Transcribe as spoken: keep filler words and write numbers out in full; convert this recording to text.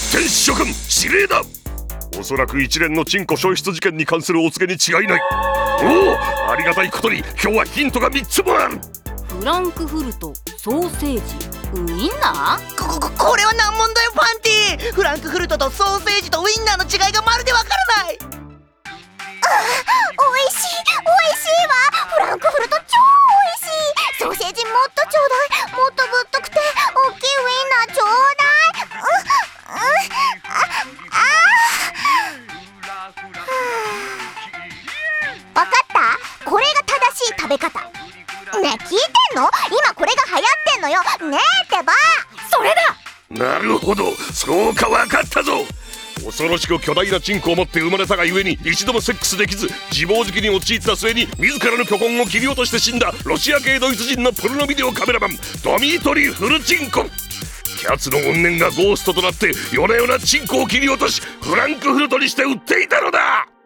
天使諸君指令だ。おそらく一連のチンコ消失事件に関するお告げに違いない。おお、ありがたいことに今日はヒントがみっつもある。 フランクフルト、ソーセージ、ウインナー。 こここれは難問だよパンティ。フランクフルトとソーセージとウインナーの違いがまるでわからない。 おいしい、おいしいわ。フランクフルト超おいしい。ソーセージもっとちょうだい。もっとぶっとくて大きいウインナーちょうだい。ううああわかった。これが正しい食べ方。ねえ、聞いてんの？今これが流行ってんのよ。ねえってば。 それだ。 なるほど、そうかわかったぞ。恐ろしく巨大なチンコを持って生まれたがゆえに一度もセックスできず自暴自棄に陥った末に自らの巨根を切り落として死んだロシア系ドイツ人のポルノビデオカメラマンドミートリー・フルチンコ。キャツの怨念がゴーストとなって夜な夜なチンコを切り落としフランクフルトにして売っていたのだ。